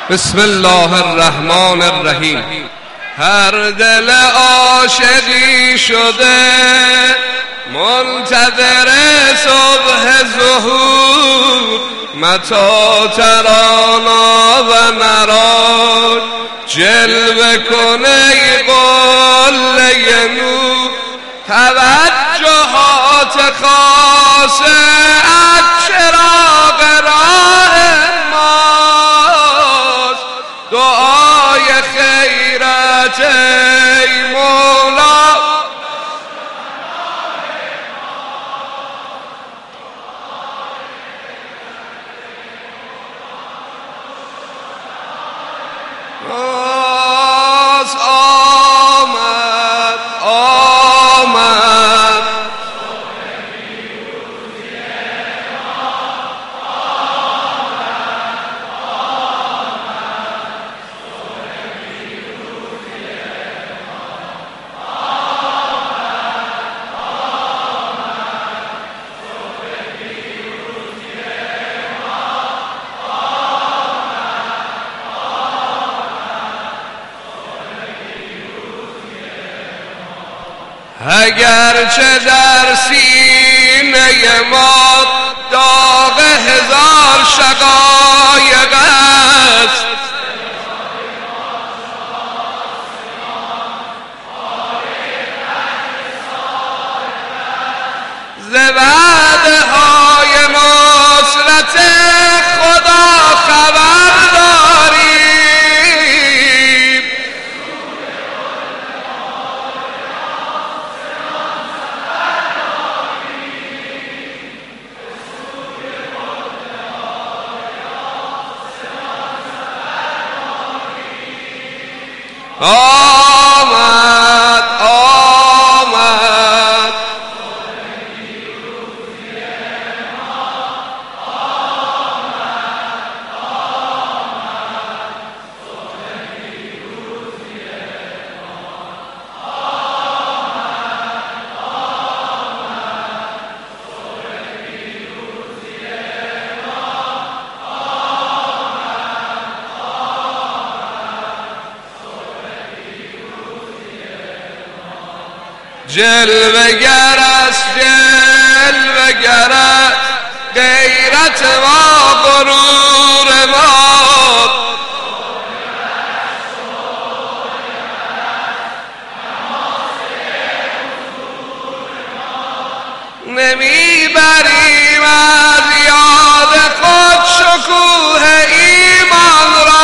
بسم الله الرحمن الرحیم. هر دل عاشقی شده منتظر صبح ظهور، متی ترانا و نراک جلوه کنه قله نور. توجهات خاصه از چراغ راه ماست، دعای خیرت ای مولا. اگرچه در سینه ما داغ هزار شقایق است، ز وعده های نصرت خدا خبر داریم. آمد آمد جلوه گر است، جلوه گر است غیرت ما غرور ما. نمیبریم از یاد خود شکوه ایمان را،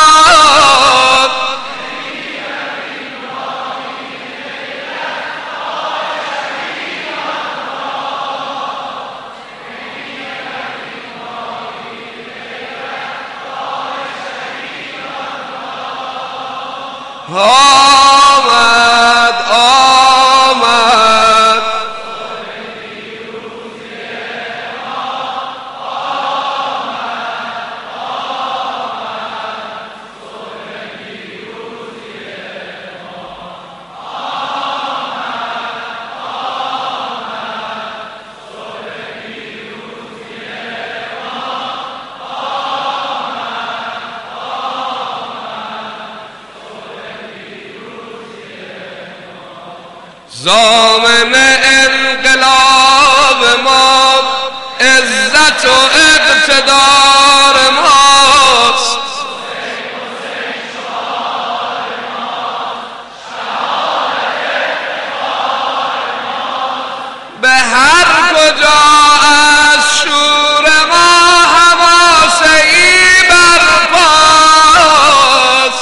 آمد آمد ضامن انقلاب ما عزت و اقتدار ماست. به هر کجا از شور ما حماسه ای برپاست.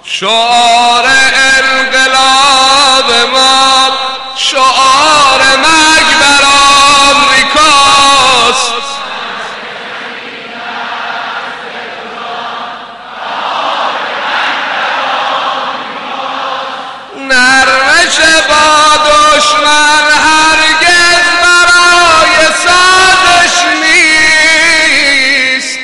شعار انقلاب ما شعار مرگ بر آمریکاست. نرمش با دشمن هرگز برای سازش نیست.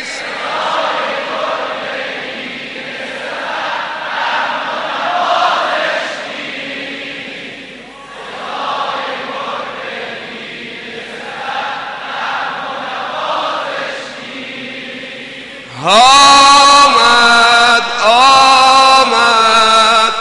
آمد آمد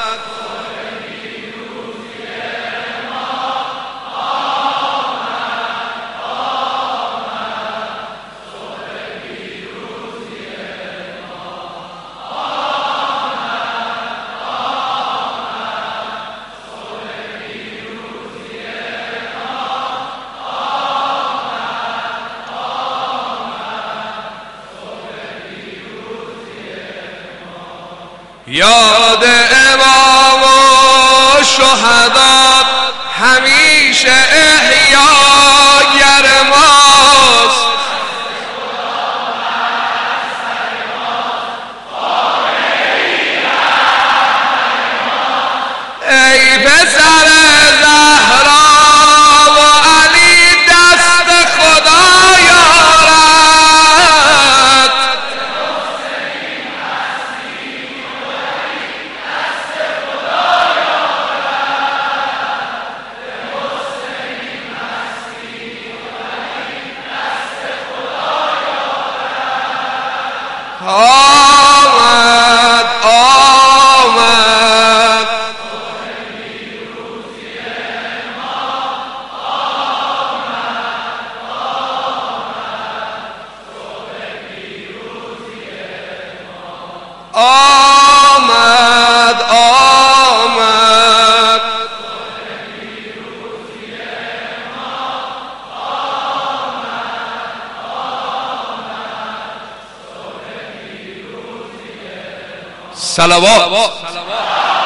یاد امام و شهدا همیشه احیاگر ماست. ای پسر زهرا و علی دست خدا یارد. آمد آمد آمد آمد صلوات